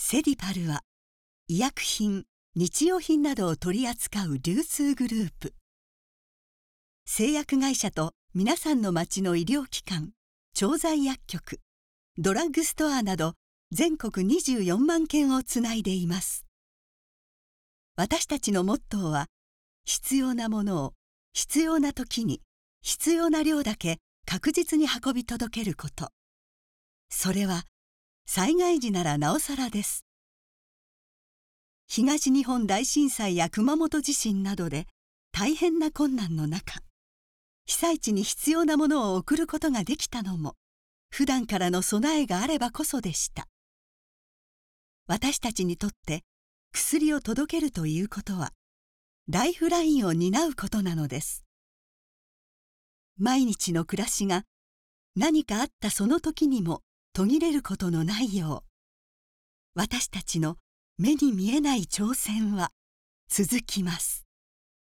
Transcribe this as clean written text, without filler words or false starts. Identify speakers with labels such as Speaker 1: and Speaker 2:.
Speaker 1: セディパルは医薬品、日用品などを取り扱う流通グループ。製薬会社と皆さんの町の医療機関、調剤薬局、ドラッグストアなど全国24万件をつないでいます。私たちのモットーは、必要なものを必要な時に必要な量だけ確実に運び届けること。それは災害時ならなおさらです。東日本大震災や熊本地震などで大変な困難の中、被災地に必要なものを送ることができたのも、普段からの備えがあればこそでした。私たちにとって薬を届けるということは、ライフラインを担うことなのです。毎日の暮らしが何かあったその時にも途切れることのないよう、私たちの目に見えない挑戦は続きます。